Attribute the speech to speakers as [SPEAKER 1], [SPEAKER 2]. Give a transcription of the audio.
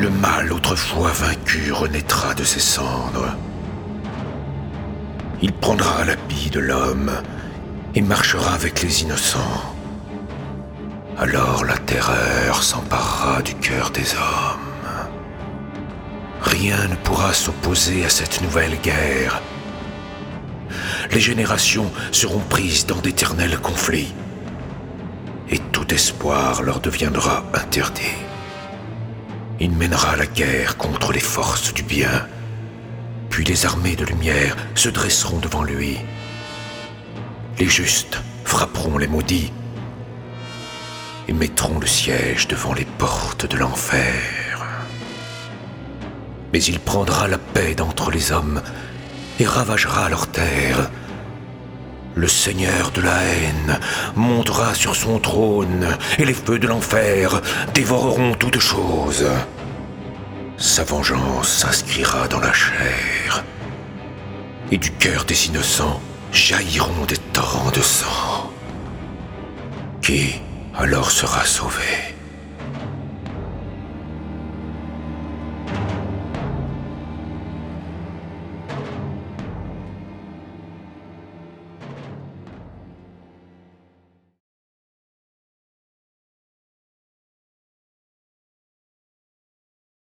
[SPEAKER 1] Le mal autrefois vaincu renaîtra de ses cendres. Il prendra l'habit de l'homme et marchera avec les innocents. Alors la terreur s'emparera du cœur des hommes. Rien ne pourra s'opposer à cette nouvelle guerre. Les générations seront prises dans d'éternels conflits, et tout espoir leur deviendra interdit. Il mènera la guerre contre les forces du bien, puis les armées de lumière se dresseront devant lui. Les justes frapperont les maudits et mettront le siège devant les portes de l'enfer. Mais il prendra la paix d'entre les hommes et ravagera leurs terres. Le Seigneur de la haine montera sur son trône et les feux de l'enfer dévoreront toutes choses. Sa vengeance s'inscrira dans la chair et du cœur des innocents jailliront des torrents de sang. Qui alors sera sauvé?